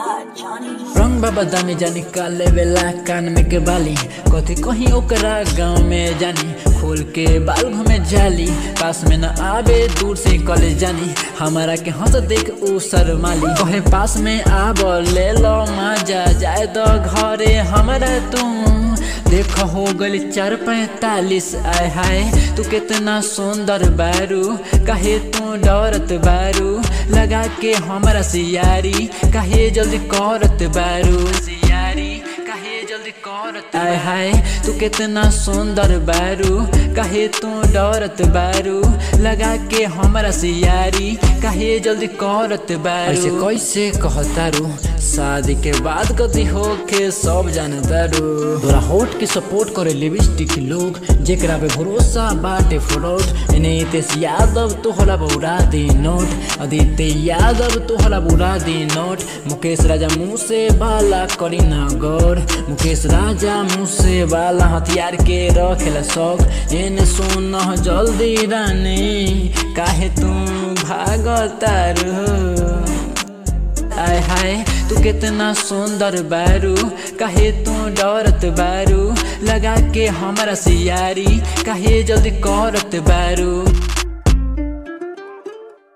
रंग बाबा दामी जानी काले बेला कान में के बाली कथी कहीं ओकरा गाँव में जानी खोल के बाल घूमे जाली पास में न आवे दूर से कॉलेज जानी हमारा के हंस देख उ शर्माली कहे पास में आब ले लो मजा जाए तो घरे हमारा तुम देख हो गली 4:45 आय हाय तू कितना सुंदर बारू कहे तू डरत बारू लगा के हमारा सियारी कहे जल्दी करत बारू सियारी कहे जल्दी करत आय हाय तू कितना सुंदर बारू कहे तू डरत बारू लगा के हमारा सियारी कहे जल्दी करत बारू ऐसे कैसे कहतारू शादी के बाद कथी हो के सब जानतारू तोरा होठ के सपोर्ट करे लिपस्टिक लोग जेकरा पे भरोसा बाटे फ्रॉड नीतीश यादव तोहरा बुरा दी नोट आदित्य यादव तोहरा बुरा दी नोट मुकेश राजा मुँह से बाला करी ना गौर मुकेश राजा मुँह से बाला हथियार के रखेला शौक एने सुन जल्दी रानी काहे तू भागतारू आय हाय तू कितना सुंदर बारू कहे तू डरत बारू लगा के हमारा सियारी कहे जल्दी करत बारू।